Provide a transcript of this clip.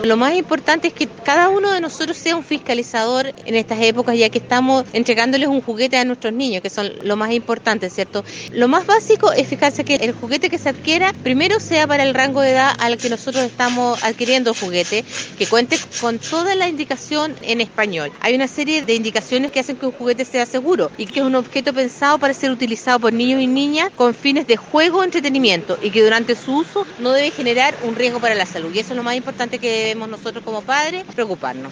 Lo más importante es que cada uno de nosotros sea un fiscalizador en estas épocas, ya que estamos entregándoles un juguete a nuestros niños, que son lo más importante, ¿cierto? Lo más básico es fijarse que el juguete que se adquiera primero sea para el rango de edad al que nosotros estamos adquiriendo el juguete, que cuente con toda la indicación en español. Hay una serie de indicaciones que hacen que un juguete sea seguro y que es un objeto pensado para ser utilizado por niños y niñas con fines de juego o entretenimiento y que durante su uso no debe generar un riesgo para la salud. Y eso es lo más importante que debemos nosotros como padres preocuparnos.